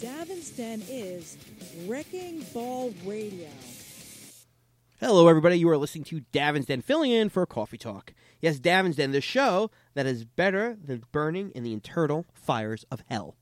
Davin's Den is Wrecking Ball Radio. Hello, everybody. You are listening to Davin's Den, filling in for Coffee Talk. Yes, Davin's Den, the show that is better than burning in the internal fires of hell.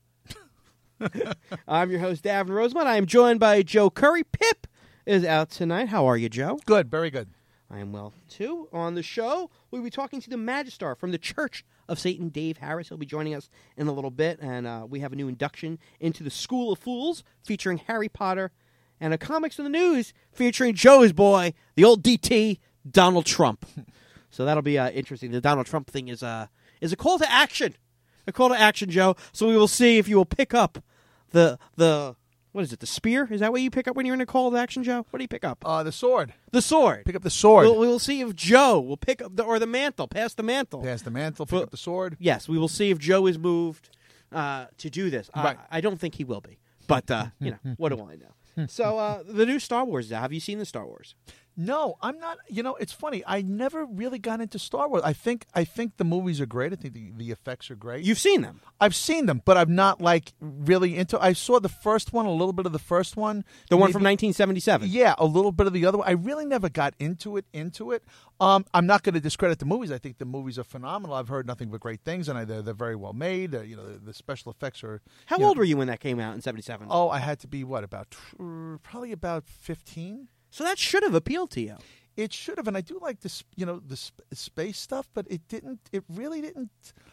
I'm your host, Davin Rosemont. I am joined by Joe Curry. Pip is out tonight. How are you, Joe? Good, very good. I am well, too. On the show, we'll be talking to the Magister from the Church of Satan, Dave Harris. He'll be joining us in a little bit, and we have a new induction into the School of Fools featuring Harry Potter and a Comics in the News featuring Joe's boy, the old DT, Donald Trump. So that'll be interesting. The Donald Trump thing is a call to action. A call to action, Joe. So we will see if you will pick up the what is it, the spear? Is that what you pick up when you're in a call to action, Joe? What do you pick up? The sword. The sword. Pick up the sword. We will see if Joe will pick up the mantle, pass the mantle. Pass the mantle, pick up the sword. Yes, we will see if Joe is moved to do this. Right. I don't think he will be, but what do I know? So the new Star Wars is out. Have you seen the Star Wars? No, I'm not. You know, it's funny. I never really got into Star Wars. I think the movies are great. I think the effects are great. You've seen them. I've seen them, but I'm not like really into. I saw the first one, a little bit of the first one, The one from 1977. Yeah, a little bit of the other one. I really never got into it. I'm not going to discredit the movies. I think the movies are phenomenal. I've heard nothing but great things, and they're very well made. The special effects are. How old were you when that came out in 77? Oh, I had to be probably about 15. So that should have appealed to you. It should have, and I do like this, the space stuff, but it didn't. It really didn't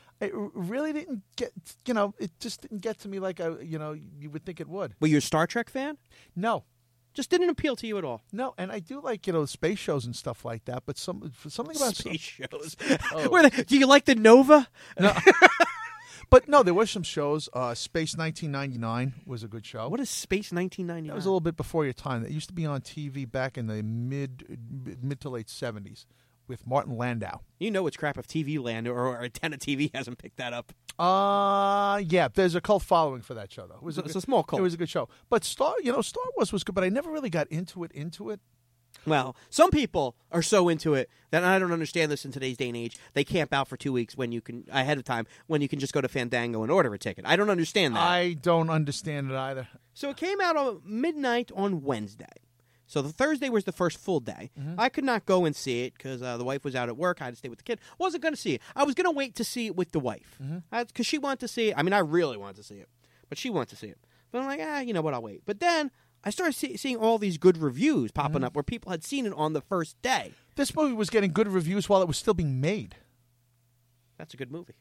get. It just didn't get to me like you would think it would. Were you a Star Trek fan? No. Just didn't appeal to you at all. No, and I do like space shows and stuff like that, but something about space shows. Oh. Do you like the Nova? No. But no, there were some shows. Space 1999 was a good show. What is Space 1999? That was a little bit before your time. That used to be on TV back in the mid to late 70s with Martin Landau. You know it's crap if TV Land or Antenna TV hasn't picked that up. Yeah, there's a cult following for that show, though. It's a small cult. It was a good show. But Star Wars was good, but I never really got into it. Well, some people are so into it that I don't understand this in today's day and age. They camp out for 2 weeks when you can just go to Fandango and order a ticket. I don't understand that. I don't understand it either. So it came out on midnight on Wednesday. So the Thursday was the first full day. Mm-hmm. I could not go and see it because the wife was out at work. I had to stay with the kid. Wasn't going to see it. I was going to wait to see it with the wife because she wanted to see it. I mean, I really wanted to see it, but she wanted to see it. But I'm like, you know what? I'll wait. But then I started seeing all these good reviews popping up where people had seen it on the first day. This movie was getting good reviews while it was still being made. That's a good movie.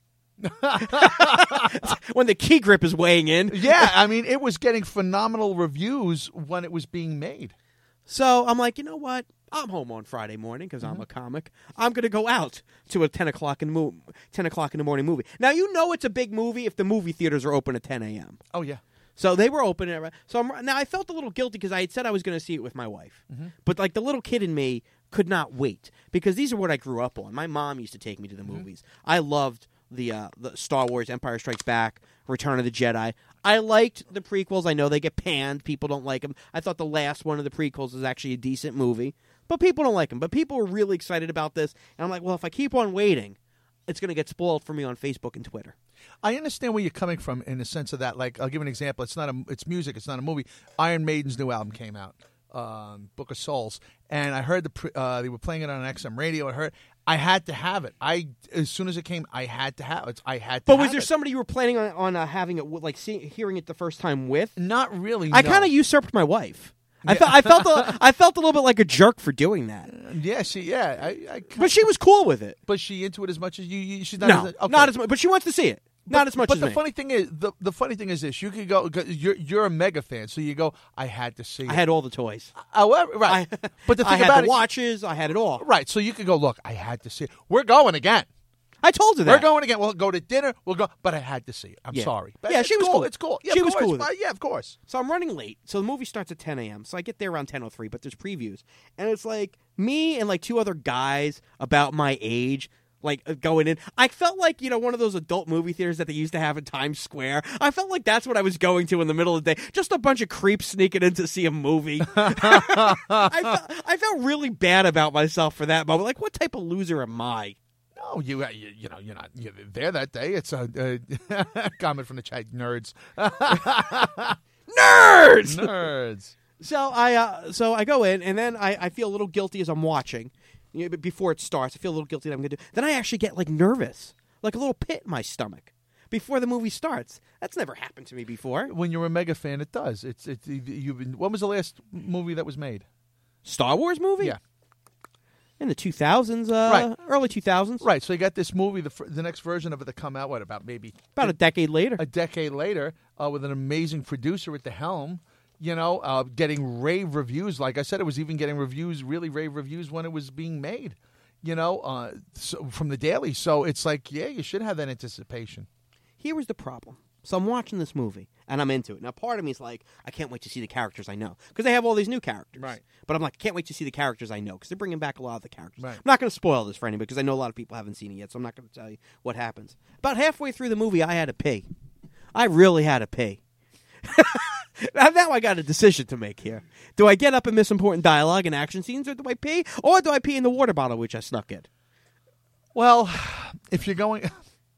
When the key grip is weighing in. Yeah, I mean, it was getting phenomenal reviews when it was being made. So I'm like, you know what? I'm home on Friday morning because I'm a comic. I'm going to go out to a 10 o'clock in the morning movie. Now, you know it's a big movie if the movie theaters are open at 10 a.m. Oh, yeah. So they were open. So now I felt a little guilty because I had said I was going to see it with my wife. But like the little kid in me could not wait because these are what I grew up on. My mom used to take me to the movies. I loved the Star Wars, Empire Strikes Back, Return of the Jedi. I liked the prequels. I know they get panned. People don't like them. I thought the last one of the prequels is actually a decent movie. But people don't like them. But people were really excited about this. And I'm like, well, if I keep on waiting, it's going to get spoiled for me on Facebook and Twitter. I understand where you're coming from in the sense of that. Like, I'll give an example. It's music. It's not a movie. Iron Maiden's new album came out, Book of Souls, and I heard they were playing it on XM radio. I had to have it. As soon as it came, I had to have it. But was there somebody you were planning on having it, like hearing it the first time with? Not really. I kind of usurped my wife. Yeah. I felt a little bit like a jerk for doing that. Yeah, but she was cool with it. But she into it as much as you? She's not. No, not as much. But she wants to see it. Not as much as me. But the funny thing is this: you could go. You're a mega fan, so you go. I had to see it. I had all the toys. However, right. But the thing I had about the watches. I had it all. Right. So you could go. Look, I had to see it. We're going again. I told her that. We're going again. We'll go to dinner. We'll go. But I had to see it. I'm sorry. But yeah, she was cool. It's cool. Yeah, she was cool with it. Yeah, of course. So I'm running late. So the movie starts at 10 a.m. So I get there around 10:03, but there's previews. And it's like me and like two other guys about my age like going in. I felt like, one of those adult movie theaters that they used to have in Times Square. I felt like that's what I was going to in the middle of the day. Just a bunch of creeps sneaking in to see a movie. I felt really bad about myself for that moment. Like, what type of loser am I? No, you're not there that day. It's a comment from the chat, nerds. Nerds! Nerds. So I go in, and then I feel a little guilty as I'm watching. But before it starts, I feel a little guilty that I'm going to do. Then I actually get like nervous, like a little pit in my stomach before the movie starts. That's never happened to me before. When you're a mega fan, it does. When was the last movie that was made? Star Wars movie? Yeah. In the 2000s, Right. Early 2000s. Right. So you got this movie, the next version of it to come out, about a decade later. A decade later, with an amazing producer at the helm, getting rave reviews. Like I said, it was even getting really rave reviews when it was being made, so from the Daily. So it's like, yeah, you should have that anticipation. Here was the problem. So I'm watching this movie, and I'm into it. Now, part of me is like, I can't wait to see the characters I know. Because they have all these new characters. Right. But I'm like, I can't wait to see the characters I know. Because they're bringing back a lot of the characters. Right. I'm not going to spoil this for anybody, because I know a lot of people haven't seen it yet, so I'm not going to tell you what happens. About halfway through the movie, I had to pee. I really had to pee. Now I got a decision to make here. Do I get up and miss important dialogue and action scenes, or do I pee? Or do I pee in the water bottle, which I snuck in? Well, if you're going...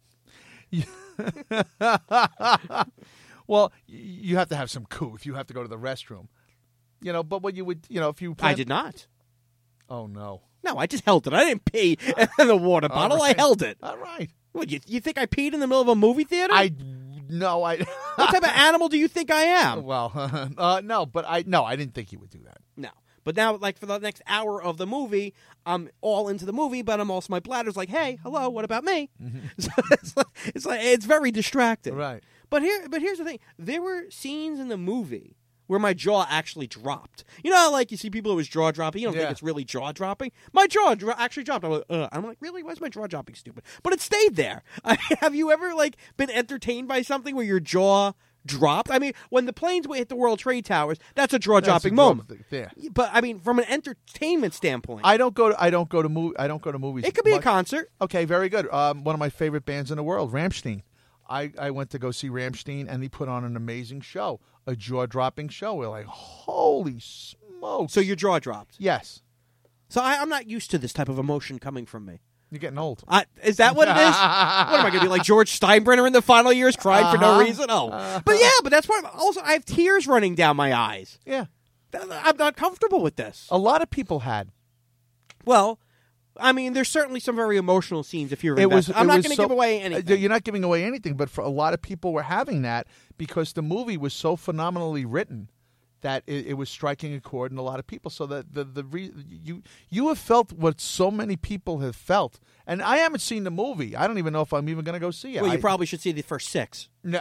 Well, you have to have some coup if you have to go to the restroom. But what you would, if you... I did not. Oh, no. No, I just held it. I didn't pee in the water bottle. Right. I held it. All right. What, you think I peed in the middle of a movie theater? No. What type of animal do you think I am? Well, no, but I didn't think you would do that. No. But now, like, for the next hour of the movie, I'm all into the movie, but I'm also, my bladder's like, hey, hello, what about me? So it's very distracting. Right. But here's the thing. There were scenes in the movie where my jaw actually dropped. Like you see people who was jaw dropping. You don't think it's really jaw dropping. My jaw actually dropped. I'm like, really? Why is my jaw dropping stupid? But it stayed there. Have you ever been entertained by something where your jaw dropped? I mean, when the planes hit the World Trade Towers, that's a jaw-dropping moment. Yeah. But I mean, from an entertainment standpoint, I don't go to movies. it could be a concert. Okay, very good. One of my favorite bands in the world, Rammstein. I went to go see Rammstein, and they put on an amazing show, a jaw-dropping show. We're like, holy smokes! So your jaw dropped. Yes. So I'm not used to this type of emotion coming from me. You're getting old. Is that what it is? What am I going to be like George Steinbrenner in the final years, crying for no reason? But that's part of it. Also, I have tears running down my eyes. Yeah. I'm not comfortable with this. A lot of people had. Well, I mean, there's certainly some very emotional scenes if you're invested. I'm not going to give away anything. You're not giving away anything, but for a lot of people were having that because the movie was so phenomenally written that it was striking a chord in a lot of people. So that you have felt what so many people have felt. And I haven't seen the movie. I don't even know if I'm even going to go see it. Well, you probably should see the first 6. No.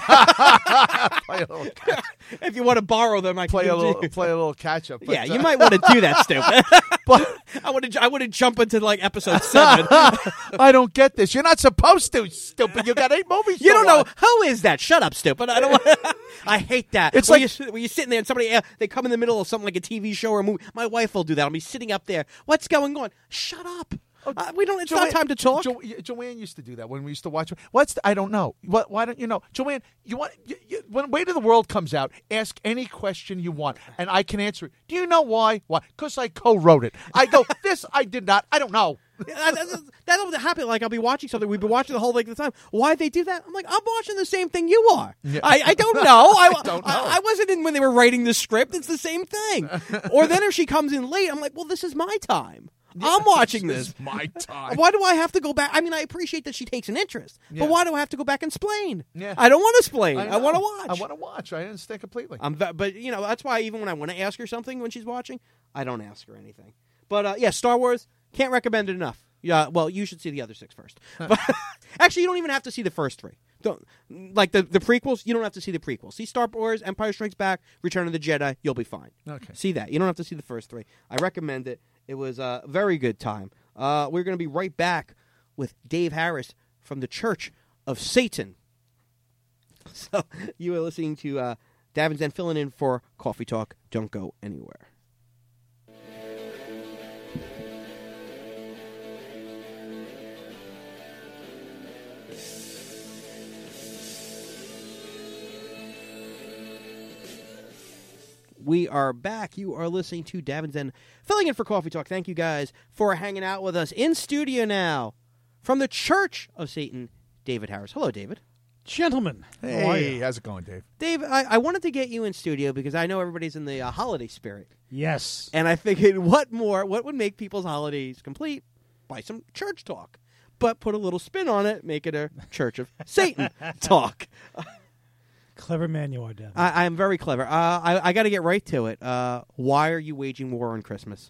If you want to borrow them, I play can a little catch up. Yeah, you might want to do that, stupid. But I would jump into episode 7. I don't get this. You're not supposed to, stupid. You got 8 movies. You don't know who is that? Shut up, stupid. I don't. I hate that. It's when like you're sitting there and somebody they come in the middle of something like a TV show or a movie. My wife will do that. I'll be sitting up there. What's going on? Shut up. We don't. It's not time to talk. Joanne used to do that when we used to watch. I don't know. Why don't you know, Joanne? When Way to the World comes out, ask any question you want, and I can answer it. Do you know why? Why? Because I co-wrote it. I go. This I did not. I don't know. That'll happen. Like I'll be watching something. We've been watching the whole thing at the time. Why'd they do that? I'm like, I'm watching the same thing you are. Yeah. I don't know. I don't know. I wasn't in when they were writing the script. It's the same thing. Or then if she comes in late, I'm like, well, this is my time. I'm watching this. This is my time. Why do I have to go back? I mean, I appreciate that she takes an interest, but why do I have to go back and explain? Yeah. I don't want to explain. I want to watch. I want to watch. I understand completely. But that's why even when I want to ask her something when she's watching, I don't ask her anything. But Star Wars, can't recommend it enough. Yeah, well, you should see the other 6 first. But actually, you don't even have to see the first 3. Don't like the prequels. You don't have to see the prequels. See Star Wars, Empire Strikes Back, Return of the Jedi. You'll be fine. Okay. See that. You don't have to see the first 3. I recommend it. It was a very good time. We're going to be right back with Dave Harris from the Church of Satan. So you are listening to Davin Zen filling in for Coffee Talk. Don't go anywhere. We are back. You are listening to Davin Zen filling in for Coffee Talk. Thank you guys for hanging out with us in studio now from the Church of Satan, David Harris. Hello, David. Gentlemen, how are Hey, you? how's it going, Dave? Dave, I wanted to get you in studio because I know everybody's in the holiday spirit. Yes. And I figured what would make people's holidays complete? By some church talk. But put a little spin on it, make it a Church of Satan talk. Clever man you are, Devin. I am very clever. I got to get right to it. Why are you waging war on Christmas?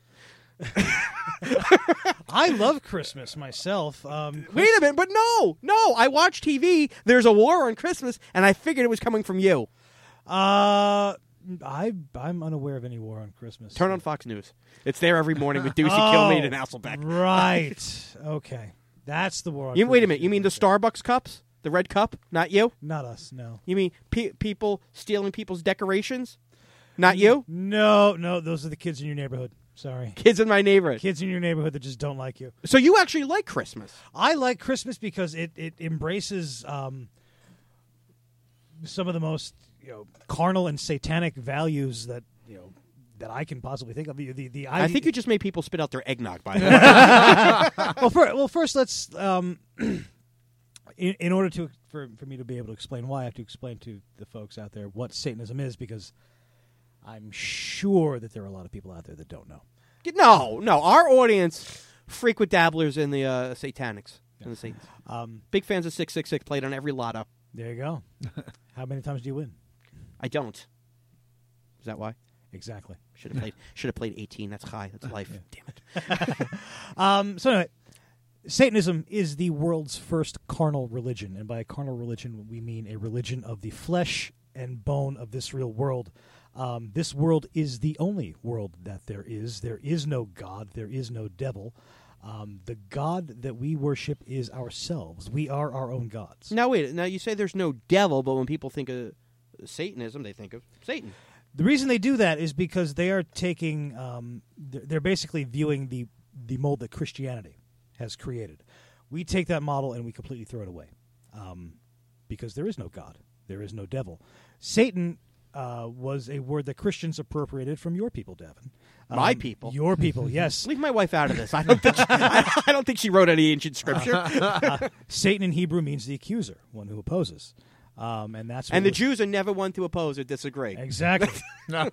I love Christmas myself. Wait a minute, but no. I watch TV. There's a war on Christmas, and I figured it was coming from you. I'm unaware of any war on Christmas. Turn on Fox News. It's there every morning with Ducey Kilmeade and Hasselbeck. Right. Okay. That's the war on Wait a Christmas. minute. You mean the Starbucks cups? The red cup? Not you? Not us, no. You mean people stealing people's decorations? Not you? No, those are the kids in your neighborhood. Sorry. Kids in my neighborhood. Kids in your neighborhood that just don't like you. So you actually like Christmas? I like Christmas because it embraces some of the most carnal and satanic values that that I can possibly think of. I think you just made people spit out their eggnog. By the way, first let's in order for me to be able to explain why, I have to explain to the folks out there what Satanism is, because I'm sure that there are a lot of people out there that don't know. no. Our audience, frequent dabblers in the satanics and the Satans. Big fans of 666. Played on every lotto. There you go. How many times do you win? I don't. Is that why? Exactly. Should have played 18. That's high. That's life. Yeah. Damn it. So anyway, Satanism is the world's first carnal religion, and by carnal religion we mean a religion of the flesh and bone of this real world. This world is the only world that there is. There is no God. There is no devil. The God that we worship is ourselves. We are our own gods. Now wait. Now you say there's no devil, but when people think of Satanism, they think of Satan. The reason they do that is because they are taking, they're basically viewing the mold that Christianity has created. We take that model and we completely throw it away, because there is no God, there is no devil. Satan was a word that Christians appropriated from your people, Devin. My people? Your people, yes. Leave my wife out of this. I don't think she wrote any ancient scripture. Satan in Hebrew means the accuser, one who opposes. And that's what And the Jews are never one to oppose or disagree. Exactly. And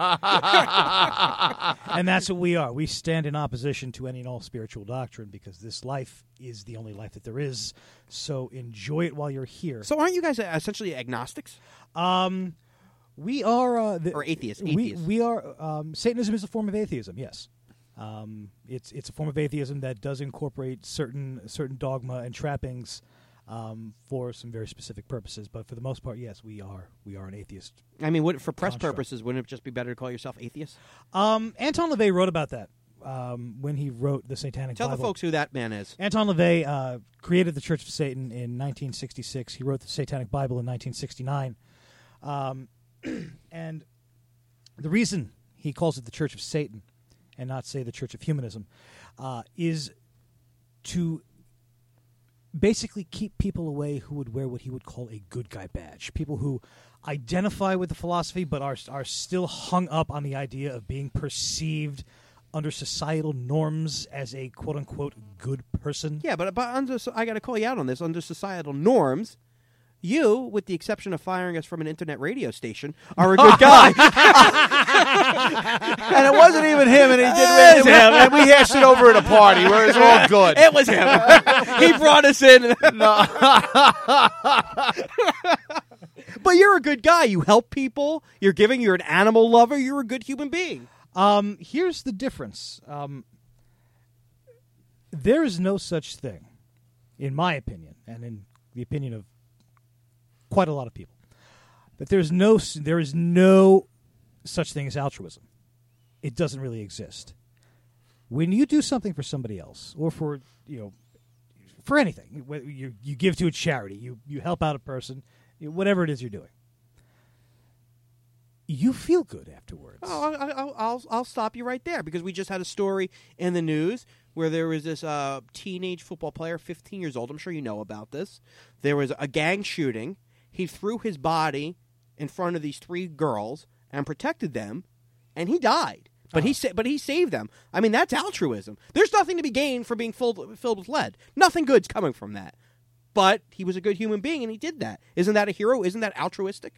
that's what we are. We stand in opposition to any and all spiritual doctrine because this life is the only life that there is. So enjoy it while you're here. So aren't you guys essentially agnostics? We are... Or atheists? We are... Satanism is a form of atheism, yes. It's a form of atheism that does incorporate certain dogma and trappings for some very specific purposes, but for the most part, yes, we are an atheist. I mean, for press construct. purposes, wouldn't it just be better to call yourself atheist? Anton LaVey wrote about that when he wrote the Satanic Tell Bible. the folks who that man is. Anton LaVey created the Church of Satan in 1966. He wrote the Satanic Bible in 1969, and the reason he calls it the Church of Satan and not, say, the Church of Humanism is to basically keep people away who would wear what he would call a good guy badge. People who identify with the philosophy but are still hung up on the idea of being perceived under societal norms as a quote-unquote good person. Yeah, but I got to call you out on this. Under societal norms, you, with the exception of firing us from an internet radio station, are a good guy. And it wasn't even him, and he did it. And we hashed it over at a party where it's all good. It was him. He brought us in. But you're a good guy. You help people. You're giving. You're an animal lover. You're a good human being. Here's the difference. There is no such thing, in my opinion, and in the opinion of quite a lot of people, that there is no such thing as altruism. It doesn't really exist. When you do something for somebody else, or for anything, you give to a charity, you help out a person, whatever it is you're doing, you feel good afterwards. Oh, I'll stop you right there because we just had a story in the news where there was this teenage football player, 15 years old. I'm sure you know about this. There was a gang shooting. He threw his body in front of these 3 girls and protected them, and he died. But he saved them. I mean, that's altruism. There's nothing to be gained for being filled with lead. Nothing good's coming from that. But he was a good human being, and he did that. Isn't that a hero? Isn't that altruistic?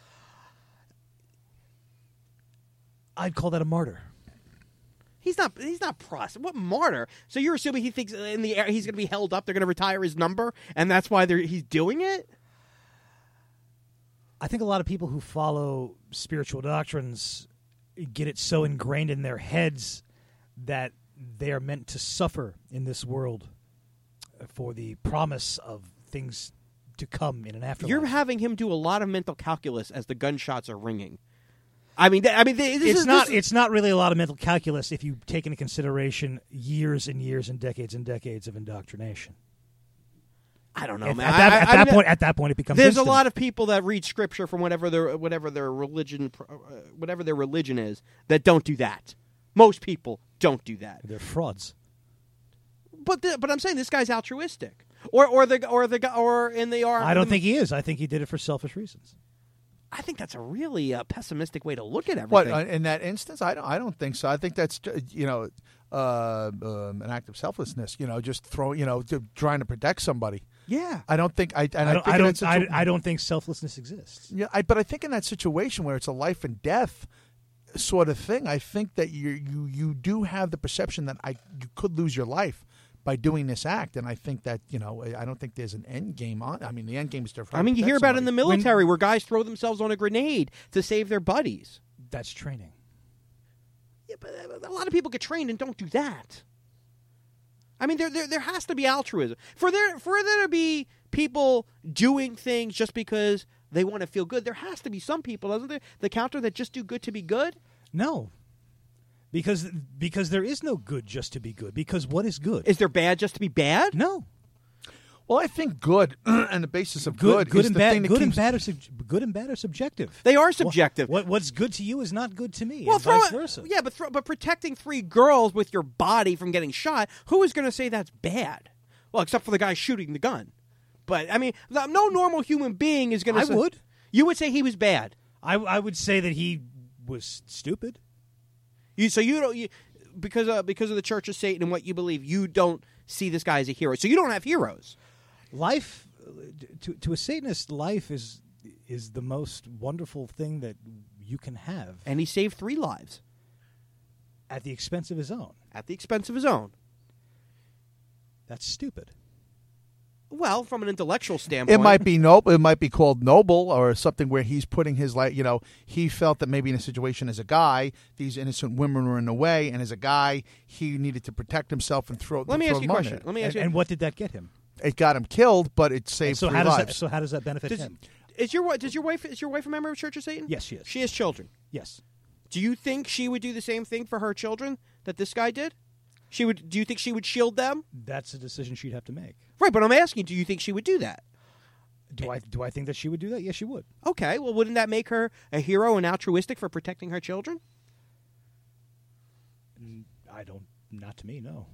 I'd call that a martyr. He's not what martyr? So you're assuming he thinks in the air he's going to be held up, they're going to retire his number, and that's why he's doing it? I think a lot of people who follow spiritual doctrines get it so ingrained in their heads that they are meant to suffer in this world for the promise of things to come in an afterlife. You're having him do a lot of mental calculus as the gunshots are ringing. It's not really a lot of mental calculus if you take into consideration years and years and decades of indoctrination. I don't know, man. At that point, it becomes. There's instant. a lot of people that read scripture from whatever their religion is that don't do that. Most people don't do that. They're frauds. But I'm saying this guy's altruistic, or in the are. I don't think he is. I think he did it for selfish reasons. I think that's a really pessimistic way to look at What everything. in that instance? I don't think so. I think that's an act of selflessness. Just trying to protect somebody. Yeah, I don't think I don't think selflessness exists. Yeah, but I think in that situation where it's a life and death sort of thing, I think that you do have the perception that you could lose your life by doing this act, and I think that I don't think there's an end game on. I mean, the end game is to. You hear about it in the military where guys throw themselves on a grenade to save their buddies. That's training. Yeah, but a lot of people get trained and don't do that. I mean, there has to be altruism for there to be people doing things just because they want to feel good. There has to be some people, doesn't there? The counter that just do good to be good. No. Because there is no good just to be good. Because what is good? Is there bad just to be bad? No. Well, I think good and the basis of good is and the bad. thing that Good keeps... and bad are subjective. They are subjective. What's good to you is not good to me. Well, and vice versa. Yeah, but protecting 3 girls with your body from getting shot. Who is going to say that's bad? Well, except for the guy shooting the gun. But I mean, no normal human being is going to. I would. You would say he was bad. I would say that he was stupid. Because of the Church of Satan and what you believe, you don't see this guy as a hero. So you don't have heroes. Life, to a Satanist, life is the most wonderful thing that you can have. And he saved 3 lives. At the expense of his own. At the expense of his own. That's stupid. Well, from an intellectual standpoint, it might be noble. It might be called noble, or something where he's putting his life. He felt that maybe in a situation as a guy, these innocent women were in the way, and as a guy, he needed to protect himself and throw. Let me ask you a question. And what did that get him? It got him killed, but it saved 3 lives. So how does that benefit him? Is your wife a member of Church of Satan? Yes, she is. She has children. Yes. Do you think she would do the same thing for her children that this guy did? Do you think she would shield them? That's a decision she'd have to make. Right, but I'm asking, do you think she would do that? Do I think that she would do that? Yes, she would. Okay, well, wouldn't that make her a hero and altruistic for protecting her children? Not to me, no.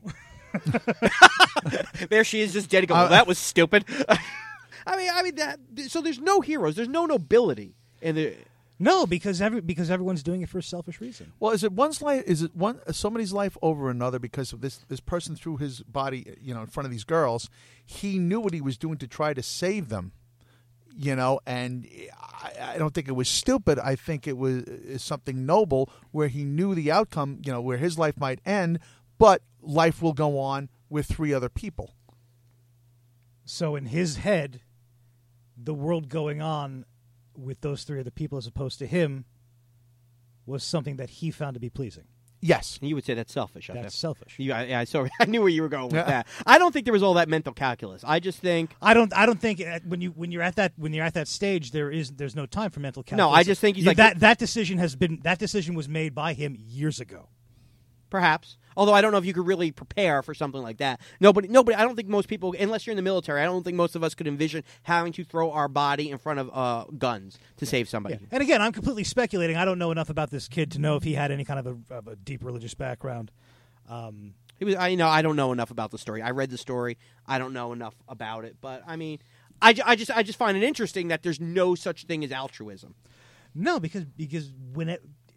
There she is, just dead. Well, that was stupid. I mean that. So there's no heroes. There's no nobility in the. No, because everyone's doing it for a selfish reason. Well, is it one's life? Is it somebody's life over another because of this person threw his body, in front of these girls? He knew what he was doing to try to save them, and I don't think it was stupid. I think it was something noble where he knew the outcome, where his life might end, but life will go on with 3 other people. So in his head, the world going on with those 3 other people as opposed to him was something that he found to be pleasing. Yes. You would say that's selfish. That's selfish. I knew where you were going with that. I don't think there was all that mental calculus. I just think I don't think when you're at that stage there's no time for mental calculus. No, I just think he's that decision was made by him years ago. Perhaps. Although I don't know if you could really prepare for something like that. Nobody. I don't think most people, unless you're in the military, I don't think most of us could envision having to throw our body in front of guns to save somebody. Yeah. And again, I'm completely speculating. I don't know enough about this kid to know if he had any kind of a deep religious background. He was. I don't know enough about the story. I read the story. I don't know enough about it. But I mean, I just find it interesting that there's no such thing as altruism. No, because when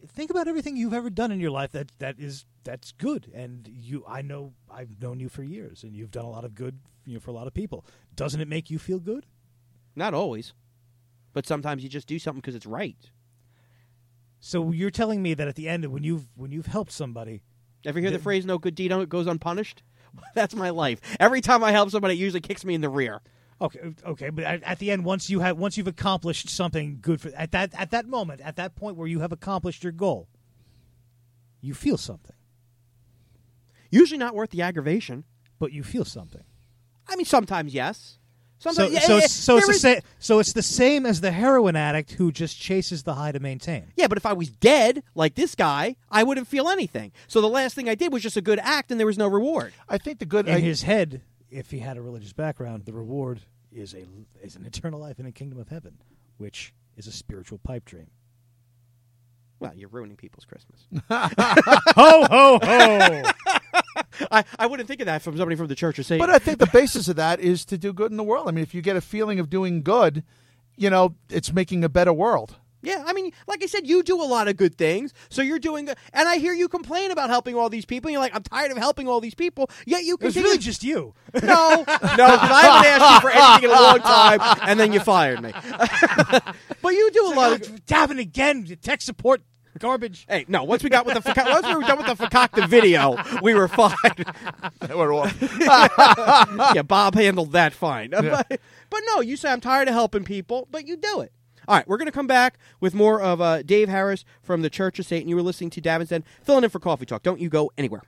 think about everything you've ever done in your life that's good. And I've known you for years, and you've done a lot of good, for a lot of people. Doesn't it make you feel good? Not always, but sometimes you just do something because it's right. So you're telling me that at the end, when you've helped somebody, Ever hear the phrase "no good deed goes unpunished"? That's my life. Every time I help somebody, it usually kicks me in the rear. Okay, but at the end, once you've accomplished something good at that moment, at that point where you have accomplished your goal, you feel something. Usually not worth the aggravation, but you feel something. I mean, sometimes yes. Sometimes, so it's the same as the heroin addict who just chases the high to maintain. Yeah, but if I was dead like this guy, I wouldn't feel anything. So the last thing I did was just a good act, and there was no reward. I think the good in his head, if he had a religious background, the reward is an eternal life in the kingdom of heaven, which is a spiritual pipe dream. Well, you're ruining people's Christmas. Ho, ho, ho! I wouldn't think of that from somebody from the Church of Satan. But I think the basis of that is to do good in the world. I mean, if you get a feeling of doing good, it's making a better world. Yeah, I mean, like I said, you do a lot of good things, so you're doing good. And I hear you complain about helping all these people. You're like, I'm tired of helping all these people. Yet you continue. It's really just you. No, because I haven't asked you for anything in a long time, and then you fired me. But you do a lot of... Dabbing again, tech support garbage. Hey, no, once we got with the once we were done with the Fakakta video, we were fine. We're off. Yeah, Bob handled that fine. Yeah. But no, you say I'm tired of helping people, but you do it. All right, we're going to come back with more of Dave Harris from the Church of Satan. You were listening to Davin's Den, filling in for Coffee Talk. Don't you go anywhere.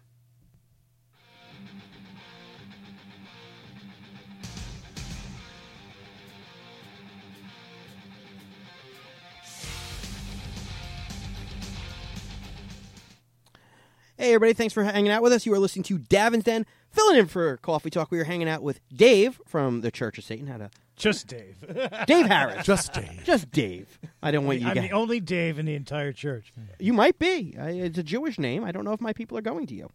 Hey, everybody, thanks for hanging out with us. You are listening to Davin's Den, filling in for Coffee Talk. We are hanging out with Dave from the Church of Satan. Just Dave. Dave Harris. Just Dave. Just Dave. I don't want you I'm to the only Dave in the entire church. You might be. It's a Jewish name. I don't know if my people are going to you.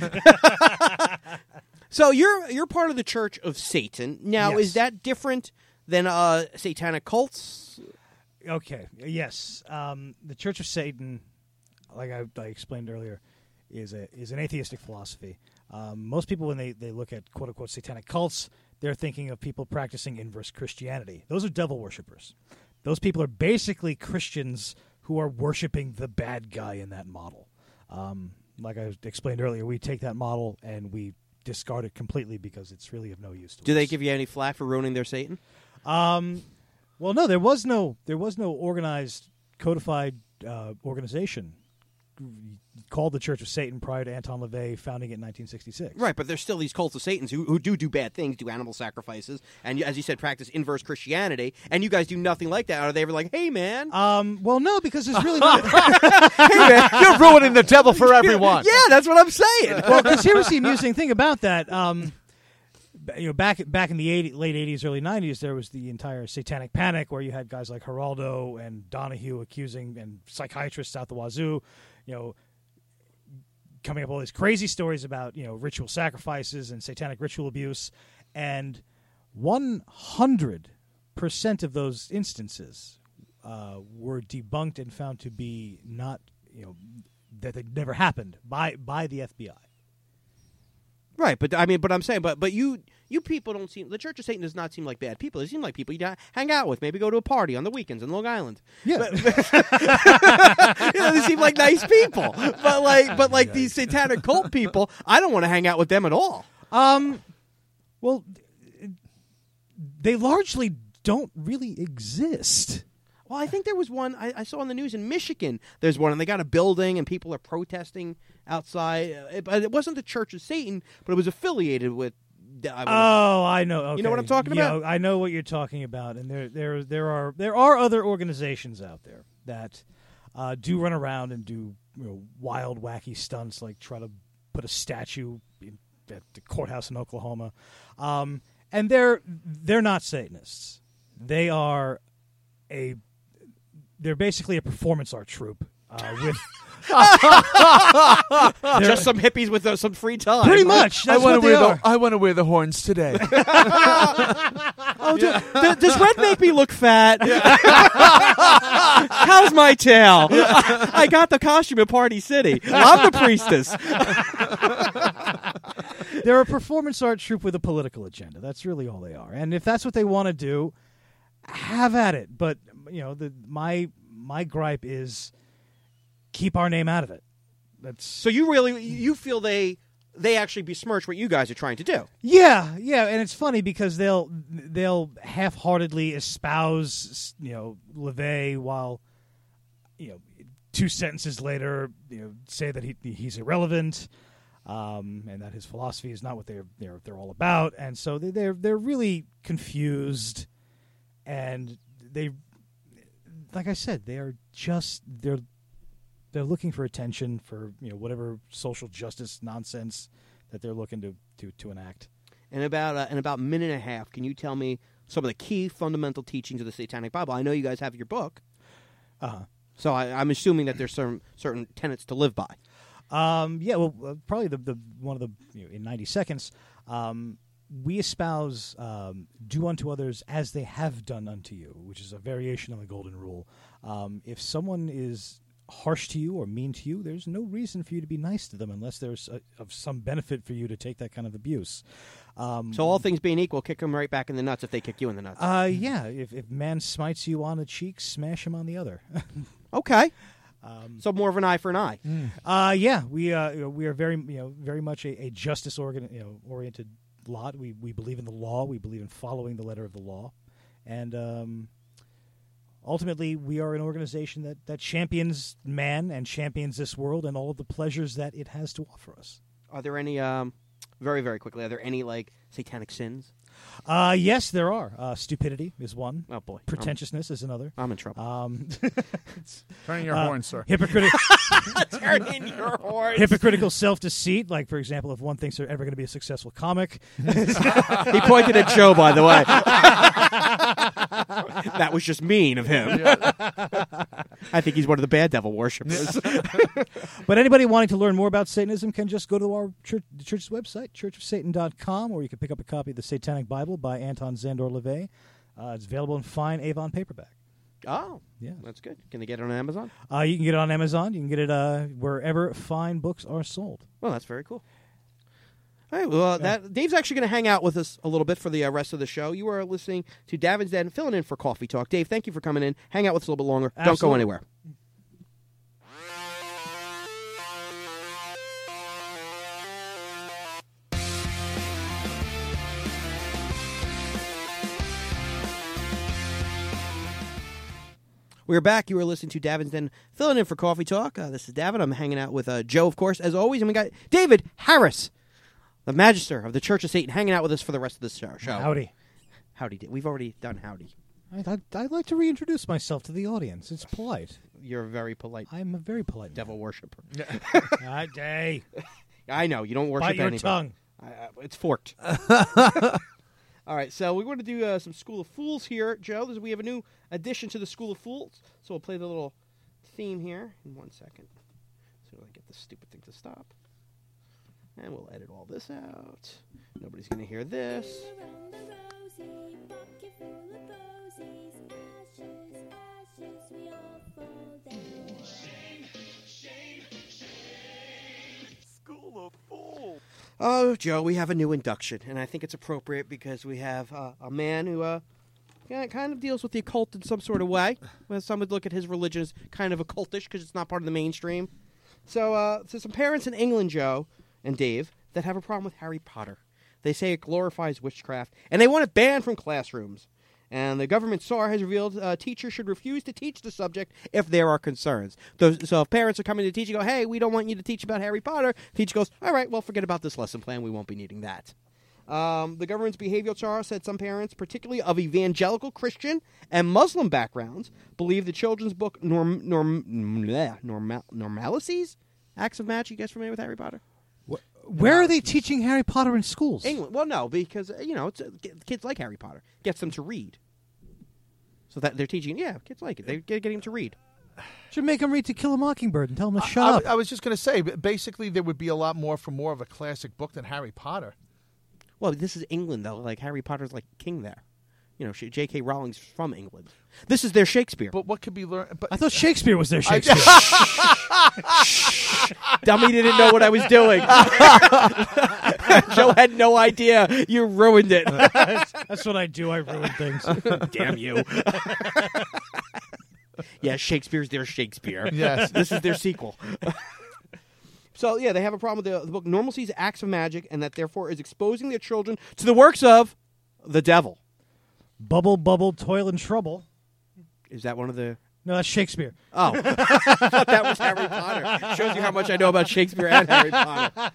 So you're part of the Church of Satan. Now, Yes. Is that different than satanic cults? Okay, yes. The Church of Satan, like I explained earlier, is an atheistic philosophy. Most people, when they look at quote-unquote satanic cults, they're thinking of people practicing inverse Christianity. Those are devil worshippers. Those people are basically Christians who are worshiping the bad guy in that model. Like I explained earlier, we take that model and we discard it completely because it's really of no use to us. Do they give you any flack for ruining their Satan? Well, no, there was no organized, codified organization called the Church of Satan prior to Anton LaVey founding it in 1966. Right, but there's still these cults of Satans who do bad things, do animal sacrifices, and as you said, practice inverse Christianity, and you guys do nothing like that. Are they ever like, hey, man? Well, no, because there's really not... Hey, man, you're ruining the devil for everyone. Yeah, that's what I'm saying. Well, because here's the amusing thing about that. Back in the late 80s, early 90s, there was the entire satanic panic where you had guys like Geraldo and Donahue accusing, and psychiatrists out the wazoo, coming up with all these crazy stories about, ritual sacrifices and satanic ritual abuse. And 100% of those instances were debunked and found to be not, that they never happened by the FBI. Right, but I'm saying, but you people don't seem. The Church of Satan does not seem like bad people. They seem like people you hang out with, maybe go to a party on the weekends in Long Island. Yeah, they seem like nice people. But like these satanic cult people, I don't want to hang out with them at all. Well, they largely don't really exist. Well, I think there was one I saw on the news in Michigan. There's one, and they got a building, and people are protesting outside. It wasn't the Church of Satan, but it was affiliated with. I know. Okay. You know what I'm talking about? I know what you're talking about, and there are other organizations out there that do run around and do wild, wacky stunts, like try to put a statue at the courthouse in Oklahoma, and they're not Satanists. They're basically a performance art troupe Just some hippies with some free time. Pretty much. That's wanna what they are. I want to wear the horns today. Oh, does red make me look fat? How's my tail? I got the costume at Party City. I'm the priestess. They're a performance art troupe with a political agenda. That's really all they are. And if that's what they want to do, have at it. But my gripe is keep our name out of it. That's So you feel they actually besmirch what you guys are trying to do? yeah, and it's funny because they'll half-heartedly espouse LaVey while 2 sentences later say that he's irrelevant. And that his philosophy is not what they're all about, and so they're really confused, and they, like I said, they're looking for attention for whatever social justice nonsense that they're looking to enact. In about a minute and a half, can you tell me some of the key fundamental teachings of the Satanic Bible? I know you guys have your book, so I'm assuming that there's some certain tenets to live by. Probably the one of the in 90 seconds, we espouse do unto others as they have done unto you, which is a variation on the golden rule. If someone is harsh to you or mean to you, there's no reason for you to be nice to them unless there's of some benefit for you to take that kind of abuse. So all things being equal, kick them right back in the nuts if they kick you in the nuts. If man smites you on the cheek, smash him on the other. Okay. So more of an eye for an eye. We are very much a justice oriented lot. We believe in the law. We believe in following the letter of the law, and ultimately we are an organization that champions man and champions this world and all of the pleasures that it has to offer us. Are there any very, very quickly? Are there any satanic sins? Yes, there are. Stupidity is one. Oh boy. Pretentiousness is another. I'm in trouble. Turn in your horn, sir. Turn in your horns. Hypocritical self-deceit, like, for example, if one thinks they're ever going to be a successful comic. He pointed at Joe, by the way. That was just mean of him. I think he's one of the bad devil worshippers. But anybody wanting to learn more about Satanism can just go to our the church's website, churchofsatan.com, or you can pick up a copy of the Satanic Bible by Anton Szandor LaVey. It's available in fine Avon paperback. Oh, yeah, that's good. Can they get it on Amazon? You can get it on Amazon. You can get it wherever fine books are sold. Well, that's very cool. All right, well, Dave's actually going to hang out with us a little bit for the rest of the show. You are listening to Davin's Den, filling in for Coffee Talk. Dave, thank you for coming in. Hang out with us a little bit longer. Absolutely. Don't go anywhere. We're back. You were listening to Davin's Den, filling in for Coffee Talk. This is Davin. I'm hanging out with Joe, of course, as always. And we got David Harris, the Magister of the Church of Satan, hanging out with us for the rest of this show. Howdy. Howdy. We've already done howdy. I'd like to reintroduce myself to the audience. It's polite. You're very polite. I'm a very polite Devil worshiper. Day. I know. You don't worship Bite your anybody. tongue. It's forked. All right, so we want to do some School of Fools here, Joe. We have a new addition to the School of Fools, so we'll play the little theme here in 1 second. So I get this stupid thing to stop. And we'll edit all this out. Nobody's going to hear this. School of Fools. Oh, Joe, we have a new induction, and I think it's appropriate because we have a man who kind of deals with the occult in some sort of way. Well, some would look at his religion as kind of occultish because it's not part of the mainstream. So some parents in England, Joe and Dave, that have a problem with Harry Potter. They say it glorifies witchcraft, and they want it banned from classrooms. And the government SAR has revealed teachers should refuse to teach the subject if there are concerns. So if parents are coming to teach and go, hey, we don't want you to teach about Harry Potter, the teacher goes, all right, well, forget about this lesson plan. We won't be needing that. The government's behavioral SAR said some parents, particularly of evangelical Christian and Muslim backgrounds, believe the children's book Normalices? Acts of Magic. You guys familiar with Harry Potter? Where are they teaching Harry Potter in schools? England. Well, no, because, it's, kids like Harry Potter. Gets them to read. So that they're teaching, kids like it. They're getting them to read. Should make him read To Kill a Mockingbird and tell him to shut up. I was just going to say, basically, there would be a lot more for more of a classic book than Harry Potter. Well, this is England, though. Like, Harry Potter's like king there. You know, J.K. Rowling's from England. This is their Shakespeare. But what could be learned? I thought Shakespeare was their Shakespeare. Dummy didn't know what I was doing. Joe had no idea. You ruined it. That's what I do. I ruin things. Damn you. Yeah, Shakespeare's their Shakespeare. Yes. This is their sequel. So, yeah, they have a problem with the book Normalcy's Acts of Magic, and that therefore is exposing their children to the works of the devil. Bubble, bubble, toil, and trouble. Is that one of the... No, that's Shakespeare. Oh. I thought that was Harry Potter. Shows you how much I know about Shakespeare and Harry Potter.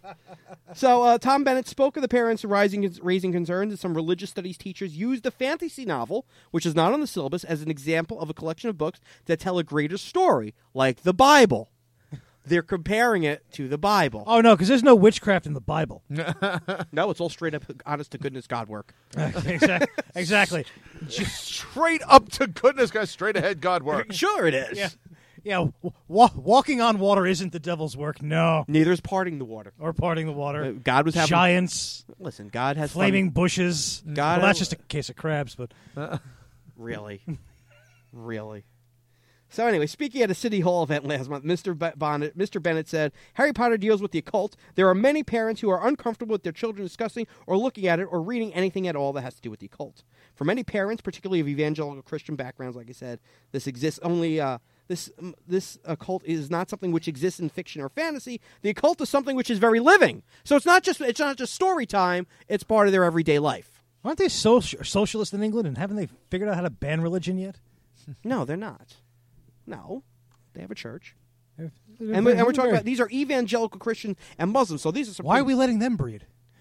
So, Tom Bennett spoke of the parents raising concerns that some religious studies teachers use the fantasy novel, which is not on the syllabus, as an example of a collection of books that tell a greater story, like the Bible. They're comparing it to the Bible. Oh, no, because there's no witchcraft in the Bible. No, it's all straight up honest-to-goodness God work. Exactly. Straight up to goodness, guys. Straight ahead, God work. Sure it is. Yeah, walking on water isn't the devil's work, no. Neither is parting the water. Or parting the water. God was having... Giants. Listen, God has... Flaming bushes. God Well, that's just a case of crabs, but... Really? Really? So anyway, speaking at a City Hall event last month, Mr. Bennett said, Harry Potter deals with the occult. There are many parents who are uncomfortable with their children discussing or looking at it or reading anything at all that has to do with the occult. For many parents, particularly of evangelical Christian backgrounds, like I said, this exists only... This occult is not something which exists in fiction or fantasy. The occult is something which is very living. So it's not just story time. It's part of their everyday life. Aren't they socialist in England, and haven't they figured out how to ban religion yet? No, they're not. No, they have a church. They're And we're talking about, these are evangelical Christian and Muslims, so these are some... Why are we letting them breed?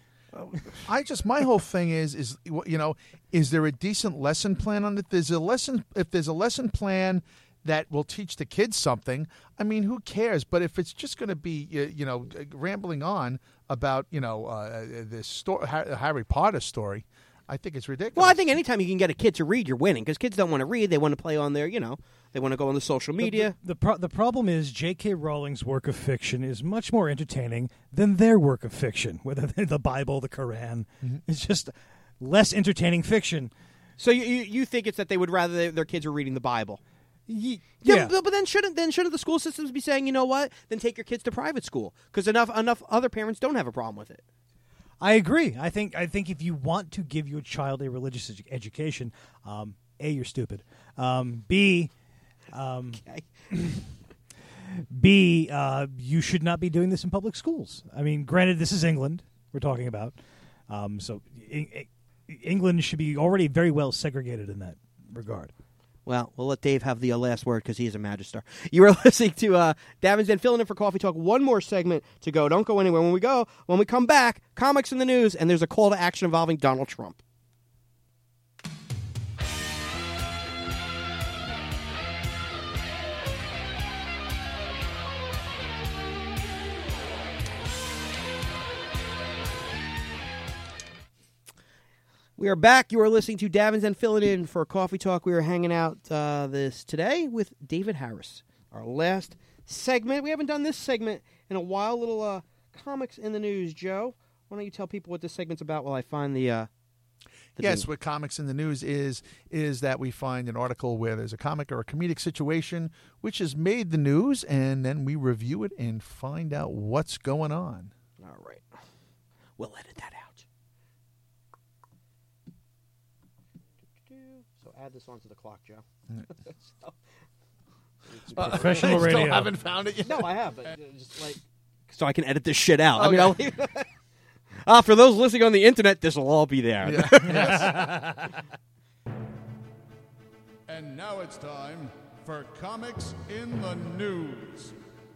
My whole thing is is there a decent lesson plan on it? If there's a lesson plan that will teach the kids something, I mean, who cares? But if it's just going to be, rambling on about, this Harry Potter story, I think it's ridiculous. Well, I think anytime you can get a kid to read, you're winning, because kids don't want to read. They want to play on their, they want to go on the social media. The problem is J.K. Rowling's work of fiction is much more entertaining than their work of fiction, whether they're the Bible, the Quran. Mm-hmm. It's just less entertaining fiction. So you think it's that they would rather their kids are reading the Bible? Yeah. But then shouldn't the school systems be saying, you know what? Then take your kids to private school, because enough other parents don't have a problem with it. I agree. I think if you want to give your child a religious education, A, you're stupid. B, B, you should not be doing this in public schools. I mean, granted, this is England we're talking about, so England should be already very well segregated in that regard. Well, we'll let Dave have the last word because he is a magister. You are listening to Davin's Den filling in for Coffee Talk. One more segment to go. Don't go anywhere. When we come back, comics in the news, and there's a call to action involving Donald Trump. We are back. You are listening to Davin's Den filling in for Coffee Talk. We are hanging out today with David Harris, our last segment. We haven't done this segment in a while. Little comics in the news, Joe. Why don't you tell people what this segment's about while I find the yes, what comics in the news is that we find an article where there's a comic or a comedic situation which has made the news, and then we review it and find out what's going on. All right. We'll edit that out. So add this onto the clock, Joe. Professional I radio. still haven't found it yet. No, I have, but just like so I can edit this shit out. Okay. I mean, for those listening on the internet, this will all be there. Yeah. And now it's time for Comics in the News.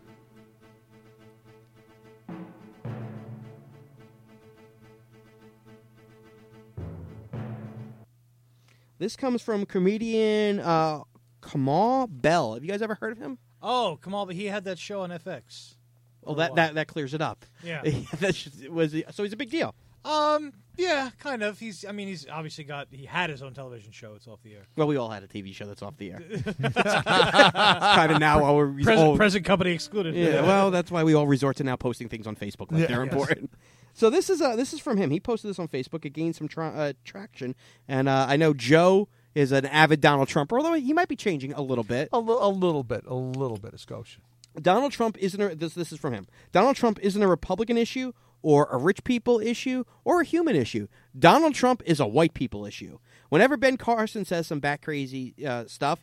This comes from comedian Kamal Bell. Have you guys ever heard of him? Oh, Kamal, but he had that show on FX. Well, that clears it up. Yeah. So he's a big deal. Yeah, kind of. He's obviously he had his own television show. It's off the air. Well, we all had a TV show that's off the air. Kind of now while we're present company excluded. Yeah, well, that's why we all resort to now posting things on Facebook like they're important. So this is from him. He posted this on Facebook. It gained some traction, and I know Joe is an avid Donald Trumper, although he might be changing a little bit. A little bit of Scotia. Donald Trump isn't this is from him. Donald Trump isn't a Republican issue or a rich people issue or a human issue. Donald Trump is a white people issue. Whenever Ben Carson says some bat crazy stuff,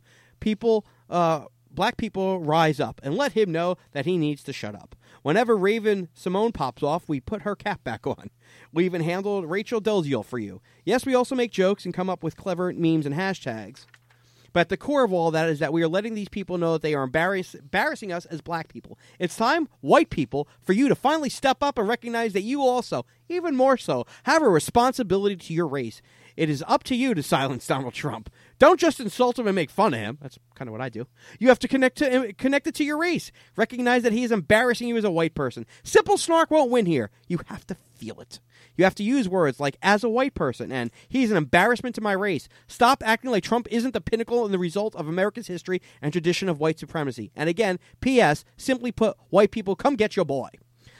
black people rise up and let him know that he needs to shut up. Whenever Raven Simone pops off, we put her cap back on. We even handled Rachel Dolezal for you. Yes, we also make jokes and come up with clever memes and hashtags. But at the core of all that is that we are letting these people know that they are embarrassing us as black people. It's time, white people, for you to finally step up and recognize that you also, even more so, have a responsibility to your race. It is up to you to silence Donald Trump. Don't just insult him and make fun of him. That's kind of what I do. You have to connect it to your race. Recognize that he is embarrassing you as a white person. Simple snark won't win here. You have to feel it. You have to use words like, as a white person, and he's an embarrassment to my race. Stop acting like Trump isn't the pinnacle and the result of America's history and tradition of white supremacy. And again, P.S., simply put, white people, come get your boy.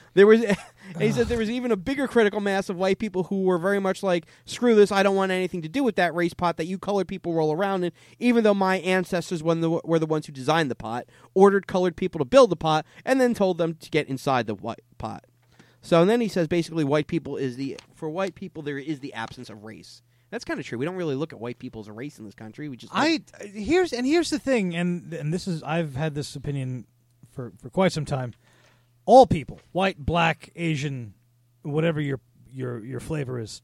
He said there was even a bigger critical mass of white people who were very much like, screw this, I don't want anything to do with that race pot that you colored people roll around in, even though my ancestors were the ones who designed the pot, ordered colored people to build the pot, and then told them to get inside the white pot. So, and then he says basically for white people there is the absence of race. That's kind of true. We don't really look at white people as a race in this country. We just here's the thing, and this is, I've had this opinion for quite some time. All people, white, black, Asian, whatever your flavor is,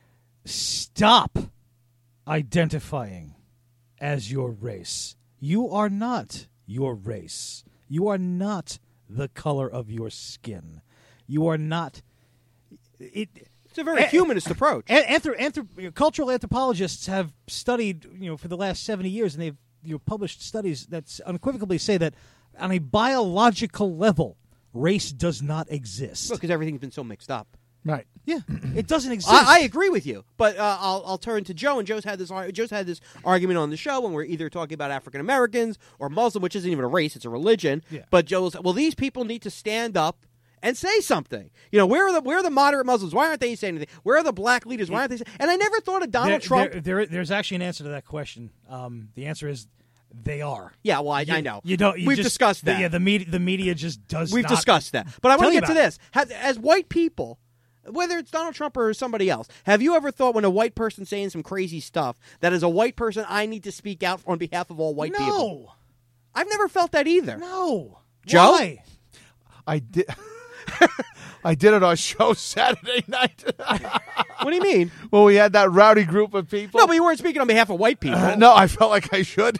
stop identifying as your race. You are not your race. You are not the color of your skin. You are not. It's a very humanist approach. Cultural anthropologists have studied, for the last 70 years, and they've published studies that unequivocally say that on a biological level, race does not exist. Well, because everything's been so mixed up. Right. Yeah, it doesn't exist. I agree with you, but I'll turn to Joe, and Joe's had this argument on the show when we're either talking about African Americans or Muslim, which isn't even a race; it's a religion. Yeah. But Joe's these people need to stand up and say something. Where are the moderate Muslims? Why aren't they saying anything? Where are the black leaders? Why aren't they saying? And I never thought of Donald Trump. There's actually an answer to that question. The answer is they are. Yeah, well, I know. We've discussed that. Yeah, the media just does. We've discussed that. But I want to get to this. As white people, whether it's Donald Trump or somebody else, have you ever thought when a white person's saying some crazy stuff that as a white person I need to speak out on behalf of all white people? No. I've never felt that either. No. Joe? Why? I did. I did it on our show Saturday night. What do you mean? Well, we had that rowdy group of people. No, but you weren't speaking on behalf of white people. No, I felt like I should.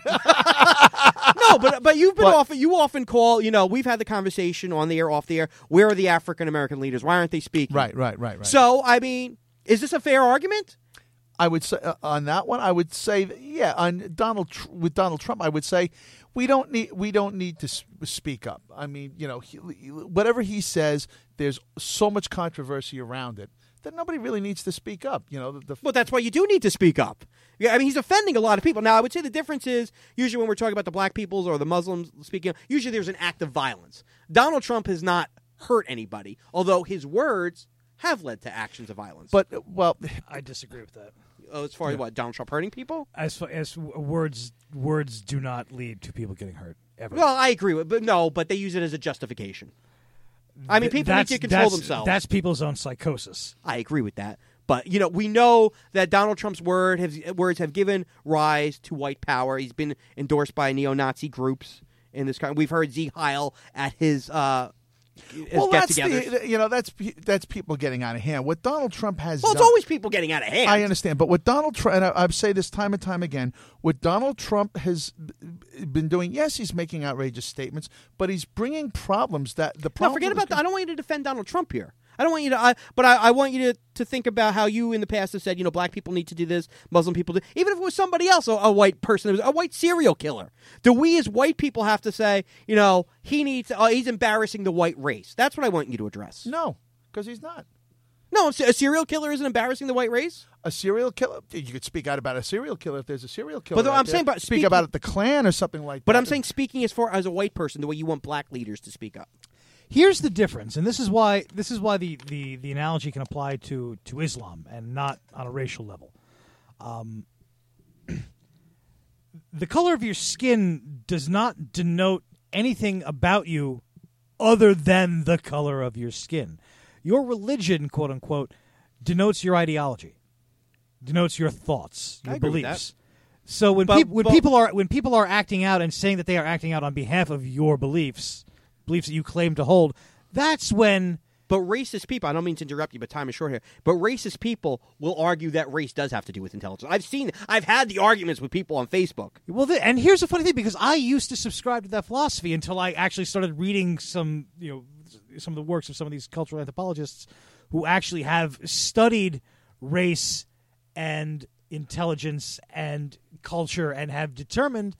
No, but you've been you often call, we've had the conversation on the air, off the air, where are the African American leaders? Why aren't they speaking? Right. So, I mean, is this a fair argument? I would say on that one, I would say that, on Donald Trump, I would say we don't need to speak up. I mean, whatever he says, there's so much controversy around it that nobody really needs to speak up. Well, that's why you do need to speak up. Yeah, I mean, he's offending a lot of people. Now, I would say the difference is usually when we're talking about the black peoples or the Muslims speaking, usually there's an act of violence. Donald Trump has not hurt anybody, although his words have led to actions of violence. But I disagree with that. As far as what, Donald Trump hurting people? As far as words do not lead to people getting hurt ever. Well, I agree with, but they use it as a justification. I mean, people need to control themselves. That's people's own psychosis. I agree with that. But, we know that Donald Trump's words have given rise to white power. He's been endorsed by neo-Nazi groups in this country. We've heard Zeke Heil at his get-togethers. That's people getting out of hand. What Donald Trump has done... Well, it's always people getting out of hand. I understand. But what Donald Trump... And I say this time and time again. What Donald Trump has been doing, yes, he's making outrageous statements, but he's bringing problems that... forget about that. I don't want you to defend Donald Trump here. I don't want you to, but I want you to think about how you in the past have said, black people need to do this, Muslim people do. Even if it was somebody else, a white person, it was a white serial killer. Do we as white people have to say, he's embarrassing the white race? That's what I want you to address. No, because he's not. No, a serial killer isn't embarrassing the white race. A serial killer? You could speak out about a serial killer if there's a serial killer. But out I'm there. saying about speak about the Klan or something like that. But I'm saying speaking as far as a white person, the way you want black leaders to speak up. Here's the difference, and this is why the analogy can apply to Islam and not on a racial level. The color of your skin does not denote anything about you other than the color of your skin. Your religion, quote unquote, denotes your ideology, denotes your thoughts, your I agree with beliefs. So when people are acting out and saying that they are acting out on behalf of your beliefs that you claim to hold, that's when. But racist people, I don't mean to interrupt you, but time is short here. But racist people will argue that race does have to do with intelligence. I've had the arguments with people on Facebook. Well, and here's the funny thing, because I used to subscribe to that philosophy until I actually started reading some of the works of some of these cultural anthropologists who actually have studied race and intelligence and culture and have determined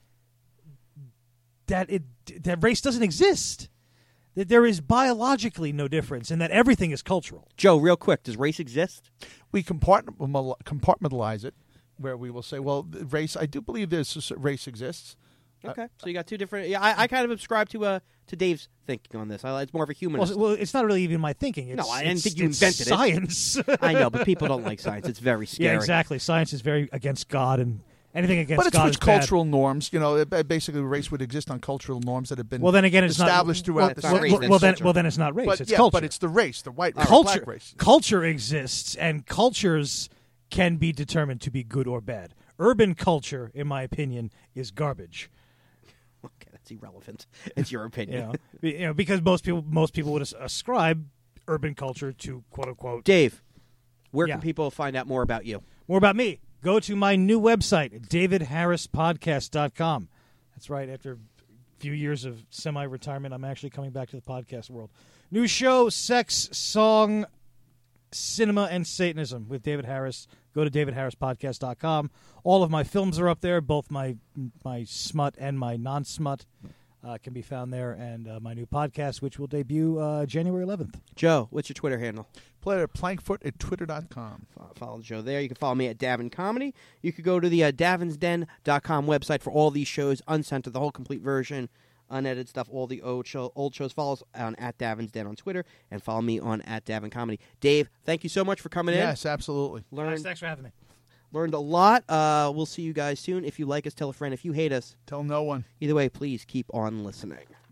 that race doesn't exist. That there is biologically no difference, and that everything is cultural. Joe, real quick, does race exist? We compartmentalize it, where we will say, well, race, I do believe race exists. Okay, so you got two different. Yeah, I kind of subscribe to Dave's thinking on this. It's more of a humanist. Well, it's not really even my thinking. No, I didn't think you invented science. it. I know, but people don't like science. It's very scary. Yeah, exactly. Science is very against God, and anything against but it's God with is bad. cultural norms. Basically, race would exist on cultural norms that have been well, then again, it's established throughout the race, centuries. well, then it's not race. But, it's yeah, culture. but it's the race, the white race, culture. black race. Culture exists, and cultures can be determined to be good or bad. Urban culture, in my opinion, is garbage. Okay, that's irrelevant. It's your opinion. Because most people would ascribe urban culture to quote unquote. Dave, where can people find out more about you? More about me. Go to my new website, davidharrispodcast.com. That's right. After a few years of semi-retirement, I'm actually coming back to the podcast world. New show, Sex, Song, Cinema, and Satanism with David Harris. Go to davidharrispodcast.com. All of my films are up there, both my smut and my non-smut can be found there, and my new podcast, which will debut January 11th. Joe, what's your Twitter handle? Plankfoot at twitter.com. Follow the show there. You can follow me at Davin Comedy. You could go to the davinsden.com website for all these shows, uncensored, the whole complete version, unedited stuff, all the old shows. Follow us on at Davinsden on Twitter, and follow me on at Davin Comedy. Dave, thank you so much for coming in. Yes, absolutely. Thanks for having me. Learned a lot. We'll see you guys soon. If you like us, tell a friend. If you hate us, Tell no one. either way, please keep on listening.